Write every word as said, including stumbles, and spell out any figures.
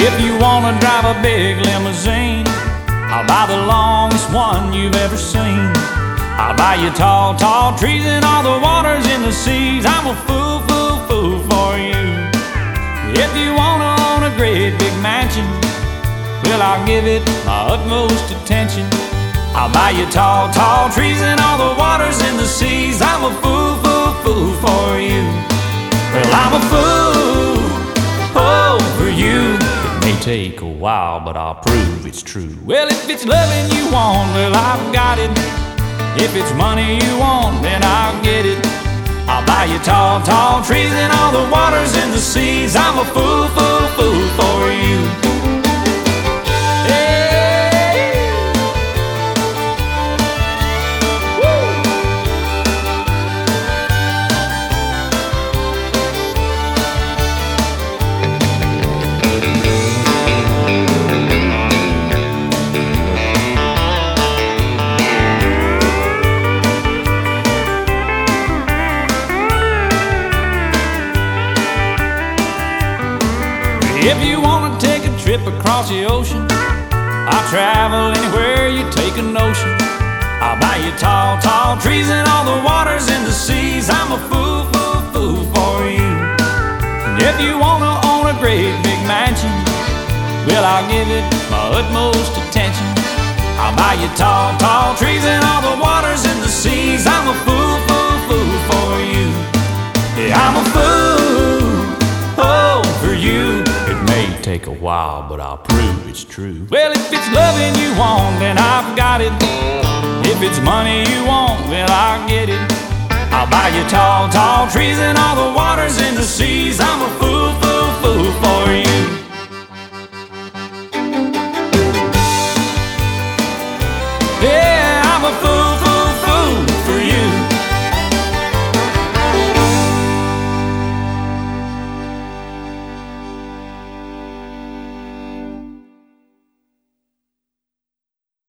If you wanna drive a big limousine, I'll buy the longest one you've ever seen. I'll buy you tall, tall trees and all the waters in the seas. I'm a fool, fool, fool for you. If you wanna own a great big mansion, well, I'll give it my utmost attention. I'll buy you tall, tall trees and all the waters in the seas. I'm a fool, fool, fool for you. Well, I'm a fool, oh, for you. It may take a while, but I'll prove it's true. Well, if it's loving you want, well, I've got it. If it's money you want, then I'll get it. I'll buy you tall, tall trees and all the waters in the seas. I'm a fool, fool, fool for you. If you wanna take a trip across the ocean, I'll travel anywhere you take a notion. I'll buy you tall, tall trees and all the waters in the seas. I'm a fool, fool, fool for you. And if you wanna own a great big mansion, well, I'll give it my utmost attention. I'll buy you tall, tall trees and all the waters in the seas. I'm a fool, fool, fool for you. Yeah, I'm a fool, oh, for you. It may take a while, but I'll prove it's true. Well, if it's loving you want, then I've got it. If it's money you want, well, I'll get it. I'll buy you tall, tall trees and all the waters in the seas.